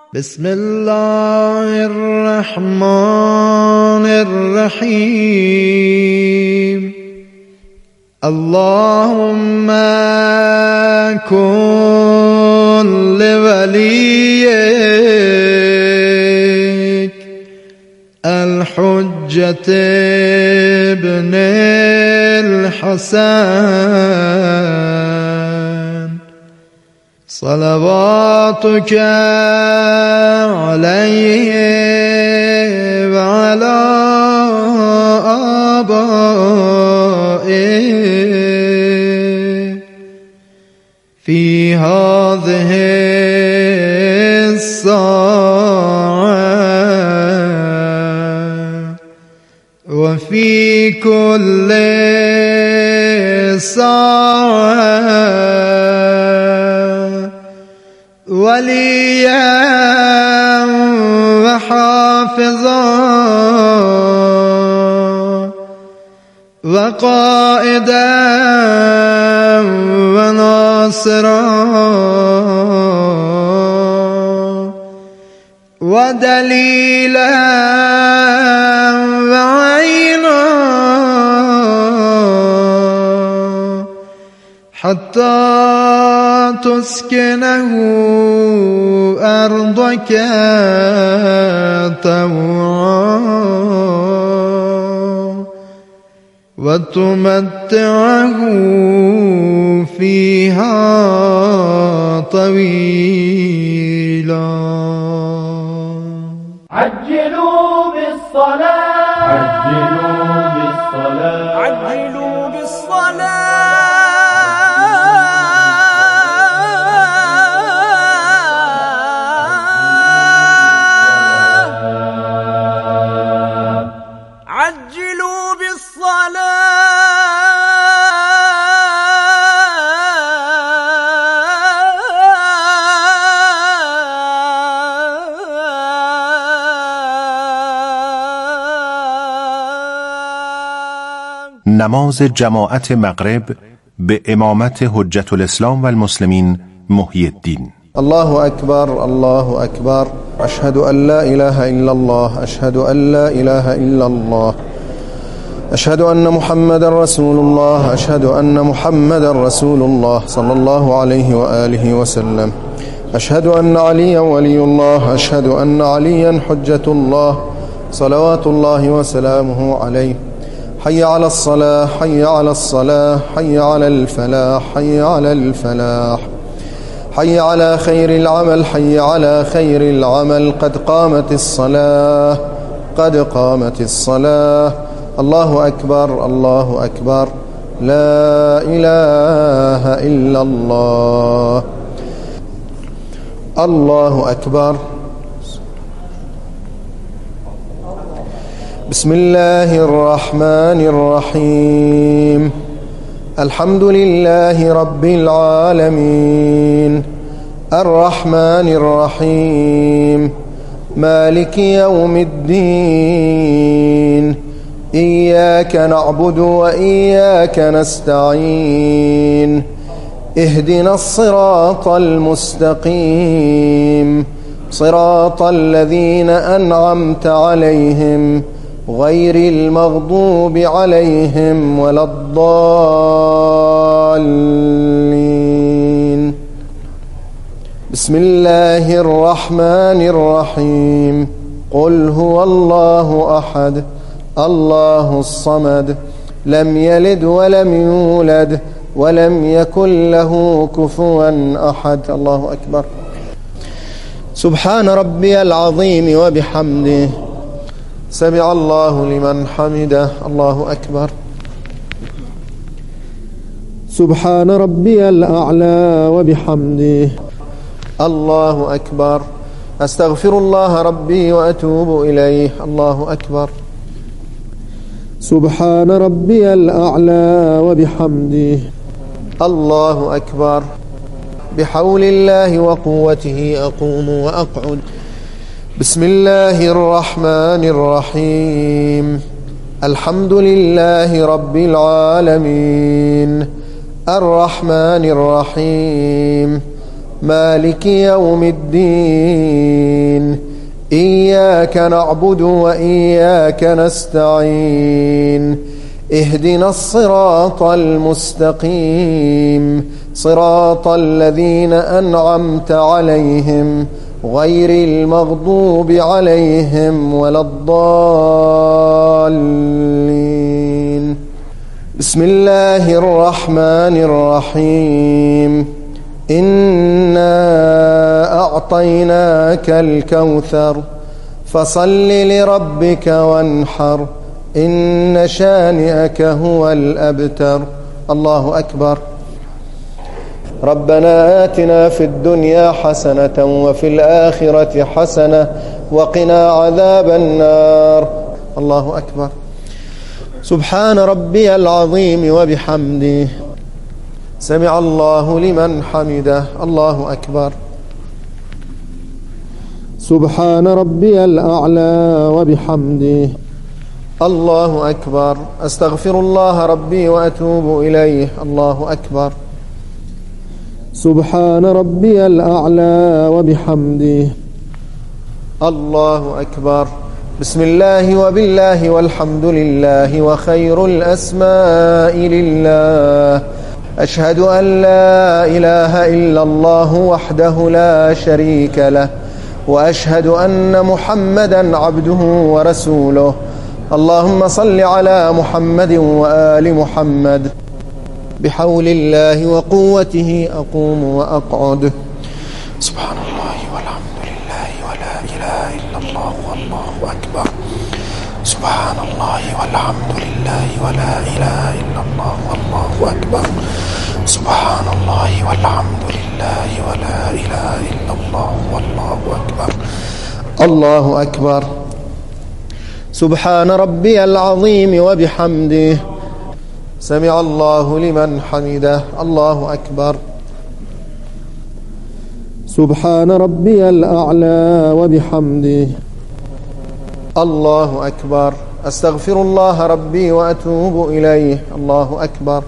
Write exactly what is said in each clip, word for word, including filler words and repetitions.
بسم الله الرحمن الرحيم. اللهم كن لوليك الحجة ابن الحسن صلواتك عليه وعلى آبائه في هذه الساعة وفي كل ساعة وليا وحافظا وقائدا وناصرا ودليلا وعينا حتى تسكنه أرضك طوعا وتمتعه فيها طويلا. عجلوا بالصلاة عجلوا بالصلاة عجلوا بالصلاة عجلوا نماز جماعت مغرب به امامت حجت الاسلام و المسلمین محی الدین. الله أكبر الله أكبر أشهد أن لا إله إلا الله أشهد أن لا إله إلا الله أشهد أن محمد رسول الله أشهد أن محمد رسول الله صلى الله عليه وآله وسلم أشهد أن عليا ولي الله أشهد أن عليا حجة الله صلوات الله وسلامه عليه. حي على الصلاة حي على الصلاة حي على الفلاح حي على الفلاح حي على خير العمل حي على خير العمل قد قامت الصلاة قد قامت الصلاة. الله أكبر الله أكبر لا إله إلا الله. الله أكبر. بسم الله الرحمن الرحيم. الحمد لله رب العالمين الرحمن الرحيم مالك يوم الدين إياك نعبد وإياك نستعين اهدنا الصراط المستقيم صراط الذين أنعمت عليهم غير المغضوب عليهم ولا الضالين. بسم الله الرحمن الرحيم. قل هو الله أحد الله الصمد لم يلد ولم يولد ولم يكن له كفوا أحد. الله أكبر. سبحان ربي العظيم وبحمده سمع الله لمن حمده. الله أكبر. سبحان ربي الأعلى وبحمده. الله أكبر. أستغفر الله ربي وأتوب إليه. الله أكبر. سبحان ربي الأعلى وبحمده. الله أكبر. بحول الله وقوته أقوم وأقعد. بسم الله الرحمن الرحيم. الحمد لله رب العالمين الرحمن الرحيم مالك يوم الدين إياك نعبد وإياك نستعين اهدنا الصراط المستقيم صراط الذين أنعمت عليهم غير المغضوب عليهم ولا الضالين. بسم الله الرحمن الرحيم. إنا أعطيناك الكوثر فصل لربك وانحر إن شانئك هو الأبتر. الله أكبر. ربنا آتنا في الدنيا حسنة وفي الآخرة حسنة وقنا عذاب النار. الله أكبر. سبحان ربي العظيم وبحمده سمع الله لمن حمده. الله أكبر. سبحان ربي الأعلى وبحمده. الله أكبر. أستغفر الله ربي وأتوب إليه. الله أكبر. سبحان ربي الأعلى وبحمده. الله أكبر. بسم الله وبالله والحمد لله وخير الأسماء لله. أشهد أن لا إله إلا الله وحده لا شريك له وأشهد أن محمدا عبده ورسوله. اللهم صل على محمد وآل محمد. بحول الله وقوته أقوم وأقعد. سبحان الله والحمد لله ولا إله إلا الله والله أكبر. سبحان الله والحمد لله ولا إله إلا الله والله أكبر. سبحان الله والحمد لله ولا إله إلا الله والله أكبر. الله أكبر. سبحان ربي العظيم وبحمده سمع الله لمن حمده. الله أكبر. سبحان ربي الأعلى وبحمده. الله أكبر. أستغفر الله ربي وأتوب إليه. الله أكبر.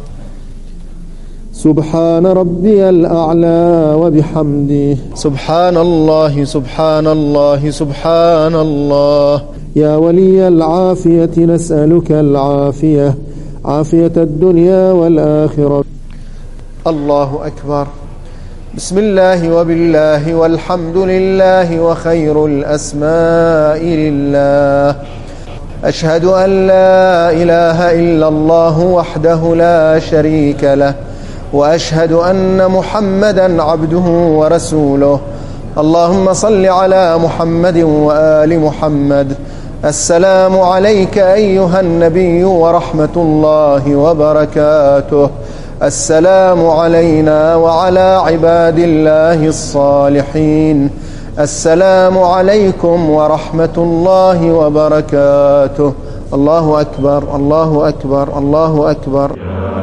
سبحان ربي الأعلى وبحمده. سبحان الله سبحان الله سبحان الله. يا ولي العافية نسألك العافية عافية الدنيا والآخرة. الله أكبر. بسم الله وبالله والحمد لله وخير الأسماء لله. أشهد أن لا إله إلا الله وحده لا شريك له وأشهد أن محمدا عبده ورسوله. اللهم صل على محمد وآل محمد. السلام عليك أيها النبي ورحمة الله وبركاته. السلام علينا وعلى عباد الله الصالحين. السلام عليكم ورحمة الله وبركاته. الله أكبر. الله أكبر. الله أكبر.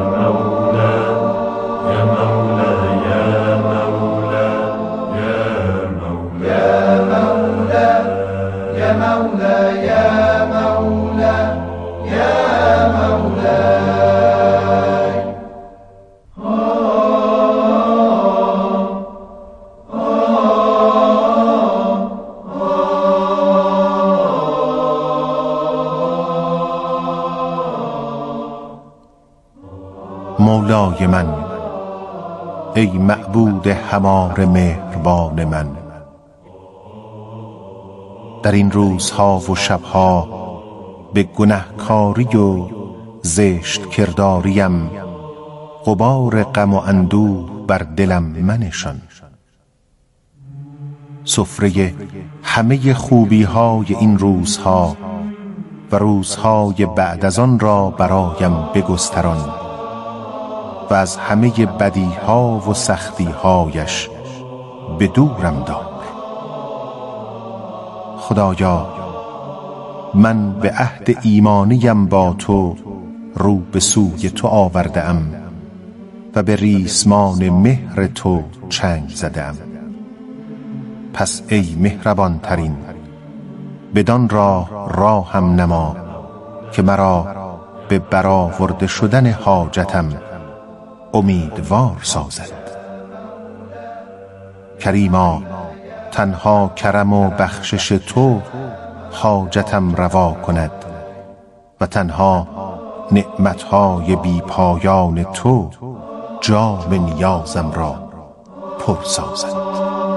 مولای من، ای معبود همار مهربان من، در این روزها و شبها به گنهکاری و زشت کرداریم غبار غم و اندوه بر دلم منشان. سفره همه خوبی های این روزها و روزهای بعد از آن را برایم بگستران و از همه بدیها و سختیهایش به دورم دار. خدایا، من به عهد ایمانیم با تو رو به سوی تو آورده ام و به ریسمان مهر تو چنگ زده ام. پس ای مهربان ترین، بدان راه راهم نما که مرا به برآورده شدن حاجتم امیدوار سازد. کریما تنها کرم و بخشش تو حاجتم روا کند و تنها نعمتهای بی پایان تو جام نیازم را پر سازد.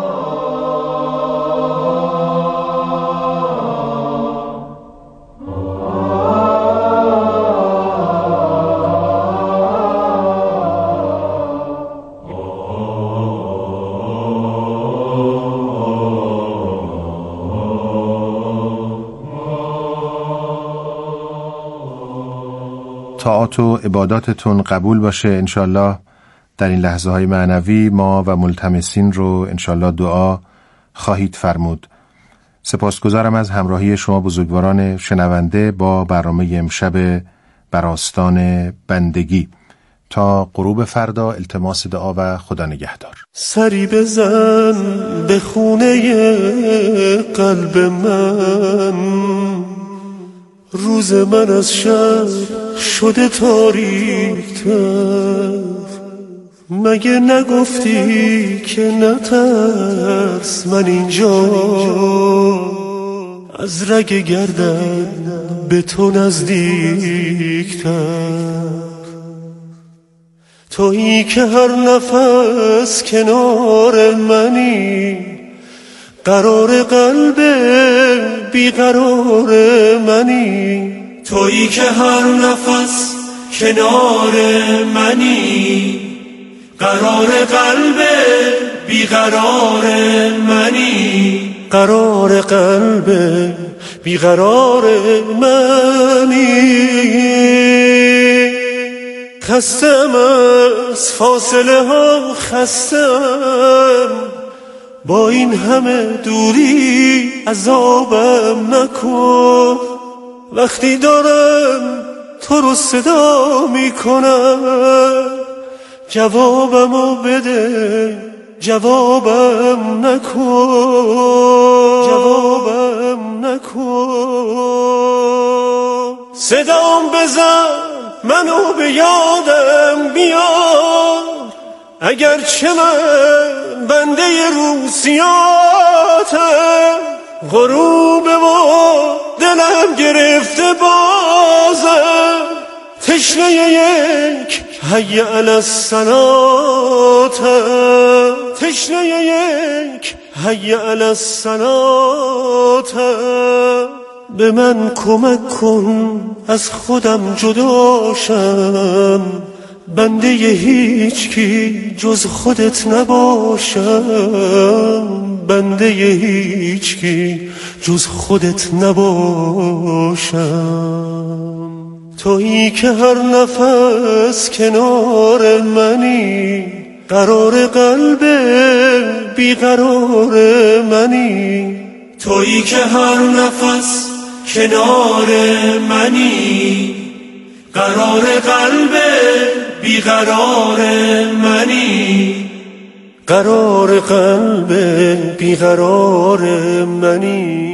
طاعات و عباداتتون قبول باشه انشالله. در این لحظه های معنوی ما و ملتمسین رو انشالله دعا خواهید فرمود. سپاسگزارم از همراهی شما بزرگواران شنونده با برنامه امشب بر آستان بندگی. تا غروب فردا التماس دعا و خدا نگهدار. سری بزن به خونه قلب من، روز من از شب شده تاریک‌تر. مگه نگفتی که نترس من اینجا از رگ گردن به تو نزدیک‌تر؟ تویی که هر نفس کنار منی، قرار قلب بیقرار منی. تویی که هر نفس کنار منی، قرار قلب بیقرار منی. قرار قلب بیقرار منی. خستم از فاصله ها، خستم با این همه دوری، عذابم نکن. وقتی دارم تو رو صدا میکنم، جوابمو بده، جوابم نکن، جوابم نکن. صدام بزن منو به یادم بیار، اگرچه من بنده روسیاتم. غروب و دلم گرفته بازم، تشنه یک حی علی الصلاتم. تشنه یک حی علی الصلاتم. به من کمک کن از خودم جداشم، بنده هیچ کی جز خودت نباشم. بنده هیچ کی جز خودت نباشم. تویی که هر نفس کنار منی، قرار قلب بیقرار منی. تویی که هر نفس کنار منی، قرار قلب بیقرار منی. قرار قلب بیقرار منی.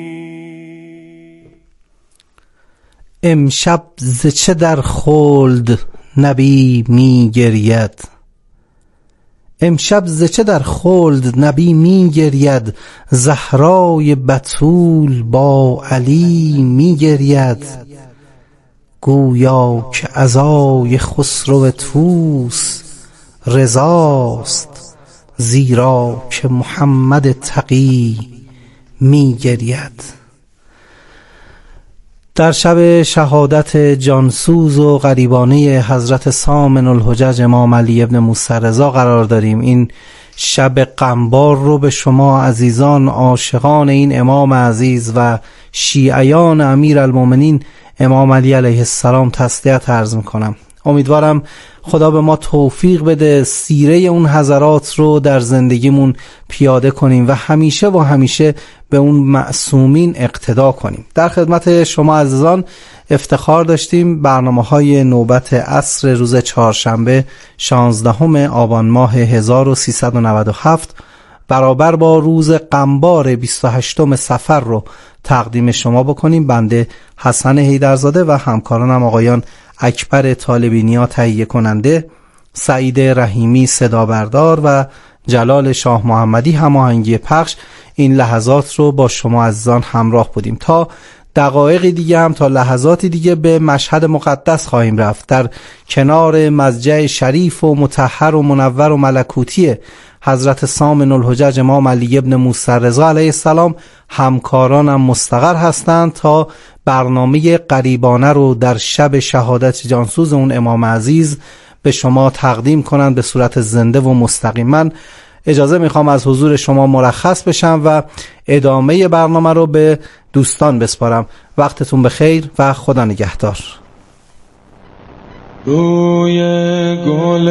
امشب ز چه در خلد نبی می گرید، امشب ز چه در خلد نبی می گرید. زهرای بتول با علی می گرید. گویا که عزای خسرو طوس رضاست، زیرا که محمد تقی می گرید. در شب شهادت جانسوز و غریبانه حضرت سامن الحجج امام علی ابن موسی رضا قرار داریم. این شب غمبار رو به شما عزیزان عاشقان این امام عزیز و شیعیان امیرالمومنین امام علی علیه السلام تسلیت عرض میکنم. امیدوارم خدا به ما توفیق بده سیره اون حضرات رو در زندگیمون پیاده کنیم و همیشه و همیشه به اون معصومین اقتدا کنیم. در خدمت شما عزیزان افتخار داشتیم برنامه‌های نوبت عصر روز چهارشنبه شانزدهم آبان ماه هزار و سیصد و نود و هفت برابر با روز قمبار بیست و هشتم صفر رو تقدیم شما بکنیم. بنده حسن حیدرزاده و همکارانم آقایان اکبر طالبینیا تهیه کننده، سعید رحیمی صدا بردار و جلال شاه محمدی هماهنگی پخش این لحظات رو با شما عزیزان همراه بودیم. تا دقایقی دیگه هم تا لحظاتی دیگه به مشهد مقدس خواهیم رفت، در کنار مضجع شریف و مطهر و منور و ملکوتی حضرت سامن الحجج امام علی ابن موسی رضا علیه السلام. همکارانم مستقر هستند تا برنامه غریبانه رو در شب شهادت جانسوز اون امام عزیز به شما تقدیم کنند به صورت زنده و مستقیم. من اجازه میخوام از حضور شما مرخص بشم و ادامه برنامه رو به دوستان بسپارم. وقتتون بخیر و خدا نگهدار. روی گل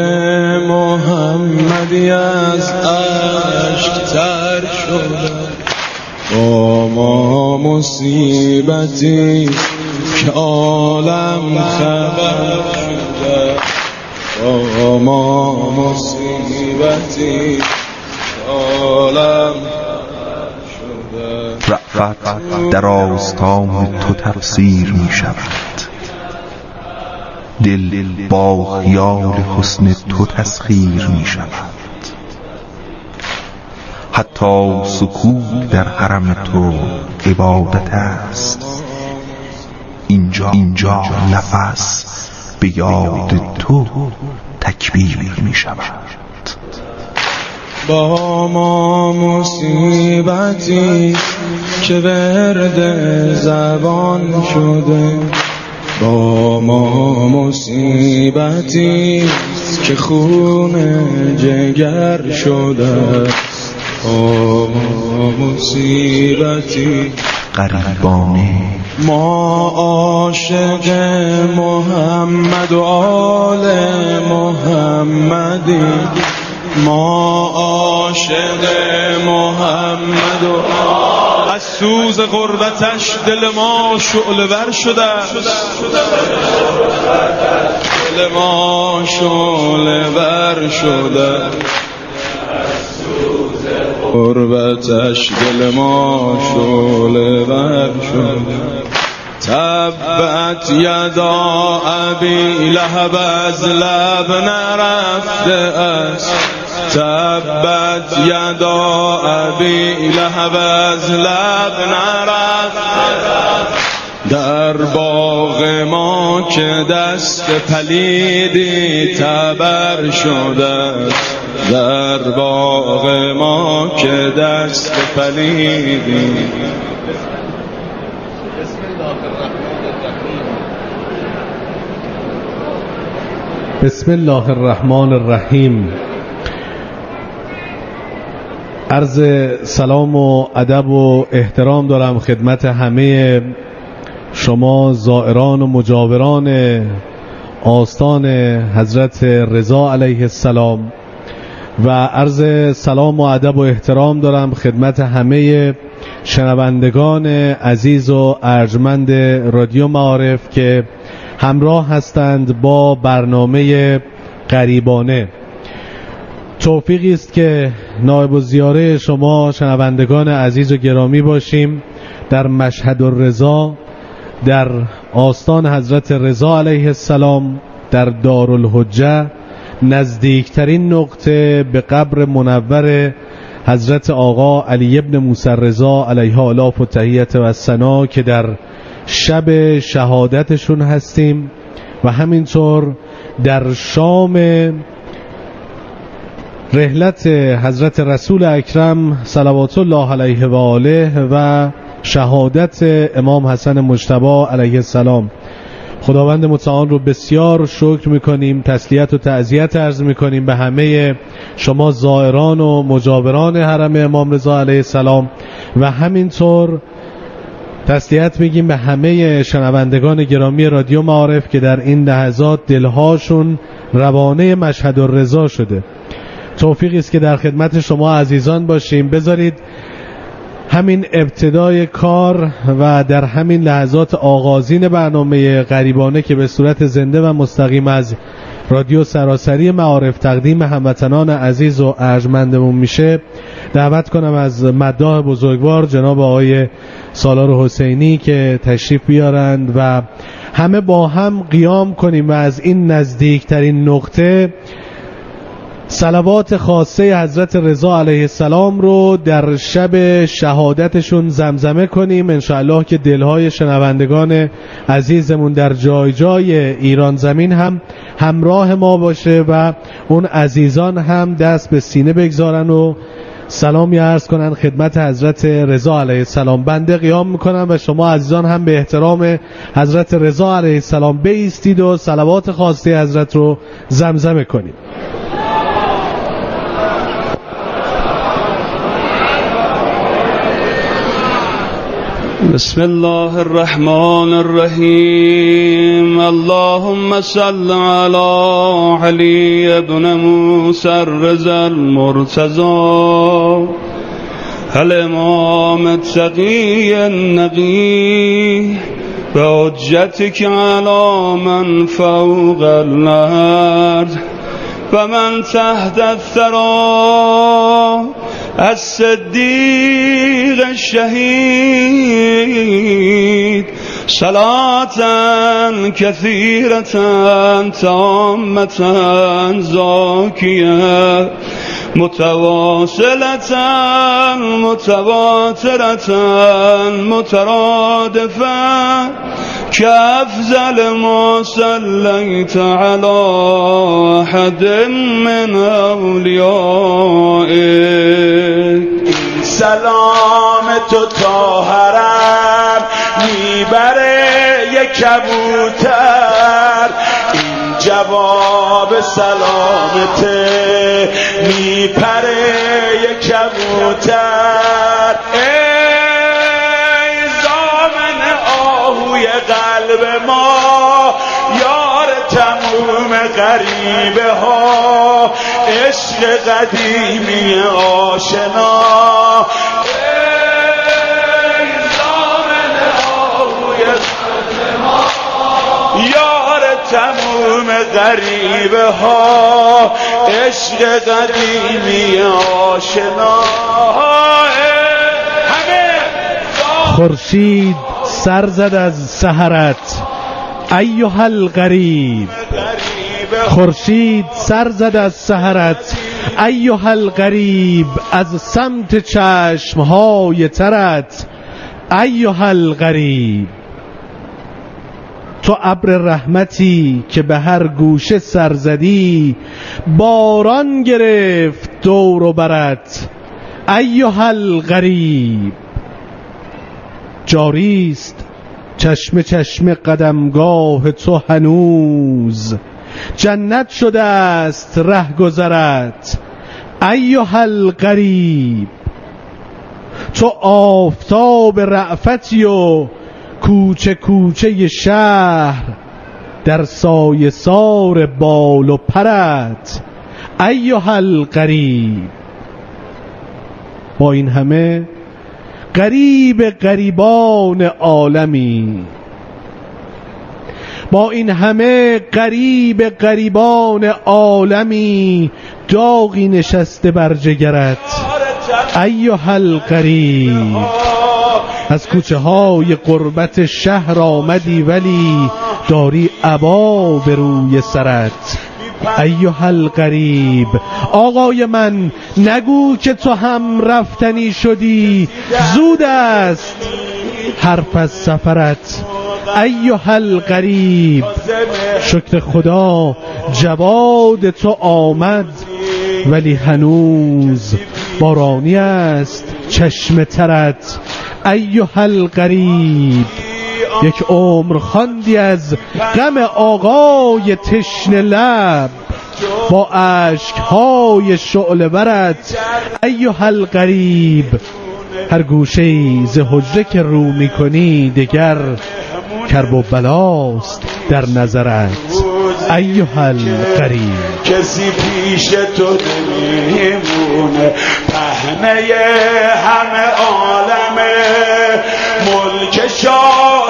محمدی از اشک تر شده، با ما مصیبتی که عالم خبر شده، با ما مصیبتی که عالم شده. رأفت در آستان تو تفسیر می شود، دل با خیال حسن تو تسخیر می شود. حتی سکوت در حرم تو عبادت است، اینجا اینجا نفس به یاد تو تکبیر می شود. با ما مصیبتی که ورد زبان شده، با ما مصیبتی که خون جگر شده، با ما مصیبتی غریبانه. ما عاشق محمد و آل محمدی، ما عاشق محمد و از سوز غربتش دل ما شعله ور شده، دل ما شعله ور شده، غربتش دل ما شعله ور شده. تبت یدا ابی لهب از لب نرفته است، تبت یدا ابی لهب از لب نرفته است. در باغ ما که دست پلیدی تبر شده است، در باغ ما که دست پلیدی. بسم الله الرحمن الرحیم. عرض سلام و ادب و احترام دارم خدمت همه شما زائران و مجاوران آستان حضرت رضا علیه السلام و عرض سلام و ادب و احترام دارم خدمت همه شنوندگان عزیز و ارجمند رادیو معارف که همراه هستند با برنامه غریبانه. توفیقی است که نایب الزیاره شما شنوندگان عزیز و گرامی باشیم در مشهد الرضا، در آستان حضرت رضا علیه السلام، در دارالحجه، نزدیکترین نقطه به قبر منور حضرت آقا علی ابن موسی رضا علیه آلاف و تحیت و ثنا که در شب شهادتشون هستیم و همینطور در شام رحلت حضرت رسول اکرم صلوات الله علیه و آله و شهادت امام حسن مجتبی علیه السلام. خداوند متعال رو بسیار شکر میکنیم، تسلیت و تعزیت عرض میکنیم به همه شما زائران و مجاوران حرم امام رضا علیه السلام و همینطور تسلیت میگیم به همه شنوندگان گرامی رادیو معارف که در این لحظات دلهاشون روانه مشهد الرضا شده. توفیقی است که در خدمت شما عزیزان باشیم. بذارید همین ابتدای کار و در همین لحظات آغازین برنامه غریبانه که به صورت زنده و مستقیم از رادیو سراسری معارف تقدیم هموطنان عزیز و ارجمندمون میشه، دعوت کنم از مداح بزرگوار جناب آقای سالار حسینی که تشریف بیارند و همه با هم قیام کنیم و از این نزدیکترین نقطه صلوات خاصه حضرت رضا علیه السلام رو در شب شهادتشون زمزمه کنیم، انشاءالله که دلهای شنوندگان عزیزمون در جای جای ایران زمین هم همراه ما باشه و اون عزیزان هم دست به سینه بگذارن و سلامی عرض کنن خدمت حضرت رضا علیه السلام. بنده قیام میکنم و شما عزیزان هم به احترام حضرت رضا علیه السلام بایستید و صلوات خاصه حضرت رو زمزمه کنید. بسم الله الرحمن الرحیم. اللهم صل على علی ابن موسی الرضا المرتضی الامام التقی النقی بحجتك على من فوق الارض و من تحت الثرى الصدیق الشهید صلاة كثيرة تامة زاكية متواصلة متواترة مترادفة كأفضل ما صليت على أحد من أوليائك. سلام تو طاهرم میبره یک کبوتر، این جواب سلامته میپره یک کبوتر. ای زامن آهوی قلب ما، یار تموم غریبه ها، عشق قدیمی آشنا. ای زامن آهوی قلب ما، یار تموم غریبه ها، عشق قدیمی آشنا. خورشید سر زد از سحرت ایها الغریب، خورشید سر زد از سحرت ایها الغریب، از سمت چشمهای ترت ایها الغریب. تو ابر رحمتی که به هر گوشه سر زدی، باران گرفت دور و برت ایها الغریب. جاریست چشم چشم قدمگاه تو هنوز، جنت شده است ره گذرت ایها الغریب. تو آفتاب رأفتی و کوچه کوچه شهر، در سایه سار بال و پرت ایها الغریب. با این همه غریب غریبان عالمی، با این همه غریب غریبان عالمی، داغی نشسته بر جگرت ایها الغریب. از کوچه های قربت شهر آمدی ولی داری عبا به روی سرت ایها الغریب. آقای من نگو که تو هم رفتنی شدی، زود است حرف از سفرت ایها الغریب. شکر خدا جواد تو آمد ولی هنوز بارانی است چشم ترت ایها الغریب. یک عمر خواندی از غم آقای تشنه لب، با اشکهای شعله ورت ایها الغریب. هر گوشه‌ای ز حجره که رو میکنی، دگر کرب و بلاست در نظرت ایها الغریب. کسی پیش تو نمیمونه، پهنه همه عالمه، ملک شاه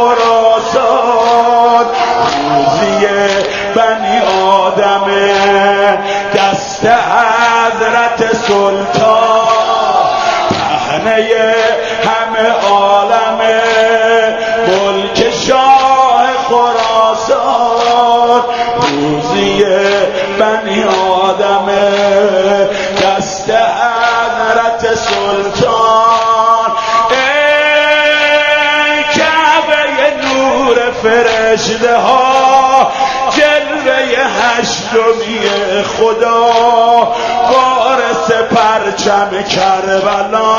خراسان روزی بنی آدمه، دست حضرت سلطان پهنه همه عالمه، ملک شاه خراسان روزی بنی آدمه. آدمه دست حضرت سلطان ای کعبه نور فرشته ها جلوه هشتمی خدا وارث پرچم کربلا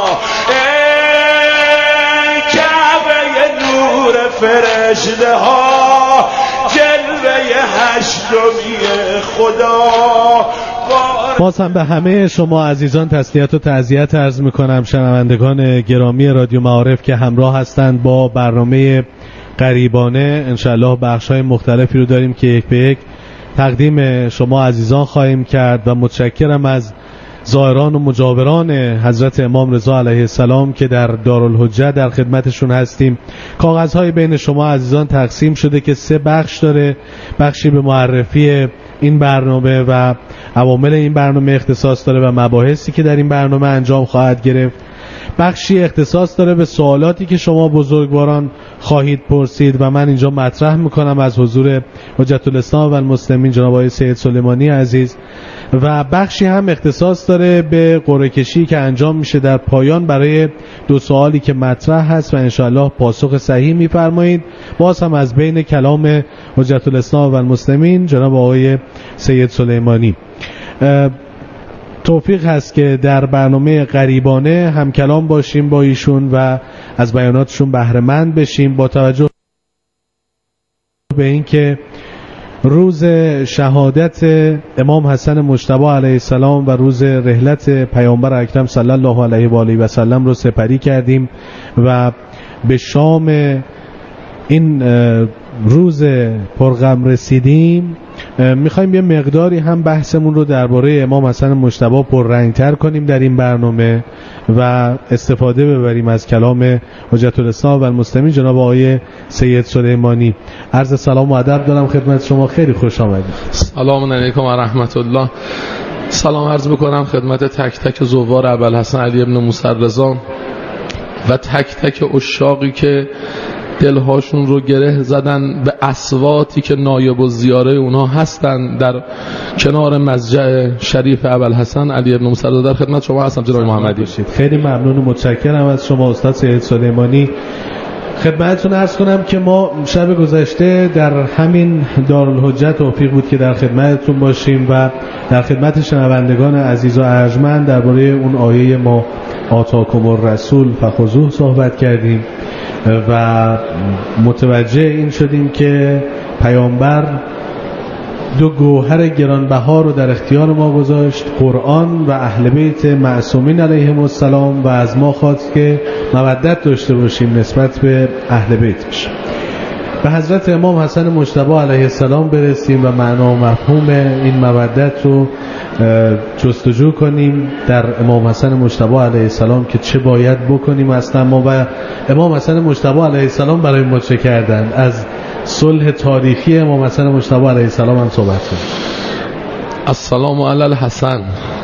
ای کعبه نور فرشته ها جلوه هشتمی خدا. باز هم به همه شما عزیزان تسلیت و تعزیت عرض میکنم، شنوندگان گرامی رادیو معارف که همراه هستند با برنامه غریبانه. انشالله بخش‌های مختلفی رو داریم که یک به یک تقدیم شما عزیزان خواهیم کرد و متشکرم از زائران و مجاوران حضرت امام رضا علیه السلام که در دارالحجه در خدمتشون هستیم. کاغذهای بین شما عزیزان تقسیم شده که سه بخش داره. بخشی به معرفی این برنامه و عوامل این برنامه اختصاص داره و مباحثی که در این برنامه انجام خواهد گرفت. بخشی اختصاص داره به سوالاتی که شما بزرگواران خواهید پرسید و من اینجا مطرح میکنم از حضور حجت الاسلام و المسلمین جناب آقای سید سلیمانی عزیز. و بخشی هم اختصاص داره به قرعه کشی که انجام میشه در پایان برای دو سوالی که مطرح هست و انشاءالله پاسخ صحیح میفرمایید. باز هم از بین کلام حجت الاسلام و المسلمین جناب آقای سید سلیمانی. توفیق هست که در برنامه غریبانه هم کلام باشیم با ایشون و از بیاناتشون بهره مند بشیم، با توجه به اینکه روز شهادت امام حسن مجتبی علیه السلام و روز رحلت پیامبر اکرم صلی الله علیه و آله و سلم رو سپری کردیم و به شام این روز پرغم رسیدیم. میخوایم یه مقداری هم بحثمون رو درباره امام حسن مجتبی پررنگ‌تر کنیم در این برنامه و استفاده ببریم از کلام حجت الاسلام و المسلمین جناب آقای سید سلیمانی. عرض سلام و ادب دارم خدمت شما، خیلی خوش آمدید. سلام علیکم و رحمت الله. سلام عرض میکنم خدمت تک تک زوار ابوالحسن علی ابن موسی رضا و تک تک عشاقی که دلهاشون رو گره زدن به اصواتی که نایب و زیاره اونها هستن در کنار مسجد شریف ابوالحسن علی ابن موسی رضا. در خدمت شما هستم جناب محمدی. خیلی ممنون و متشکرم از شما استاد سید سلیمانی. خدمتتون عرض کنم که ما شب گذشته در همین دارالحجه توفیق بود که در خدمتتون باشیم و در خدمت شنوندگان عزیز و ارجمند درباره اون آیه ما آتاکم الرسول فخذوه صحبت کردیم و متوجه این شدیم که پیامبر دو گوهر گرانبها رو در اختیار ما گذاشت، قرآن و اهل بیت معصومین علیهم السلام، و از ما خواست که مودت داشته باشیم نسبت به اهل بیتش. به حضرت امام حسن مجتبی علیه السلام برسیم و معنا و مفهوم این مودت رو جستجو کنیم در امام حسن مجتبی علیه السلام که چه باید بکنیم اصلا ما و امام حسن مجتبی علیه السلام برای ما چه کردن. از صلح تاریخی امام حسن مجتبی علیه السلام هم صحبت کنیم. السلام علی الحسن،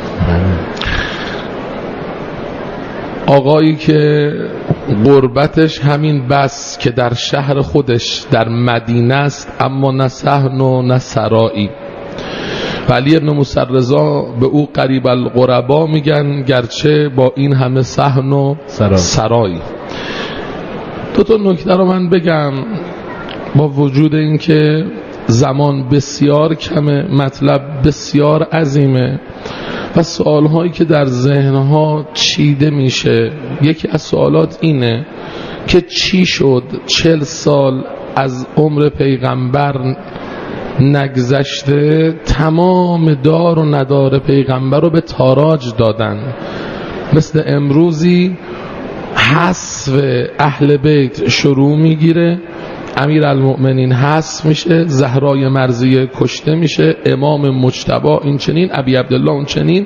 آقایی که غربتش همین بس که در شهر خودش در مدینه است اما نه صحن و نه سرایی. علی ابن موسی رضا به او قریب الغربا میگن گرچه با این همه صحن و سرایی. دو تا نکته رو من بگم با وجود اینکه زمان بسیار کمه، مطلب بسیار عظیمه و سوالهایی که در ذهنها چیده میشه. یکی از سوالات اینه که چی شد چل سال از عمر پیغمبر نگذشته تمام دار و ندار پیغمبر رو به تاراج دادن. مثل امروزی حذف اهل بیت شروع میگیره، امیر المؤمنین حذف میشه، زهرای مرضیه کشته میشه، امام مجتبی این چنین، ابی عبدالله اون چنین.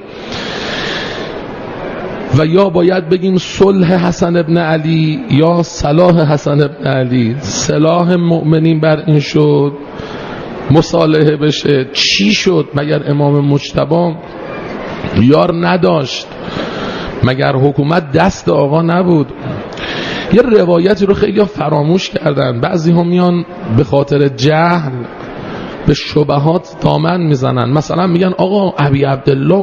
و یا باید بگیم صلح حسن ابن علی یا صلاح حسن ابن علی. صلاح مؤمنین بر این شد مصالحه بشه. چی شد؟ مگر امام مجتبی یار نداشت؟ مگر حکومت دست آقا نبود؟ یه روایتی رو خیلی فراموش کردن. بعضی هم میان به خاطر جهل به شبهات دامن میزنن. مثلا میگن آقا ابی عبدالله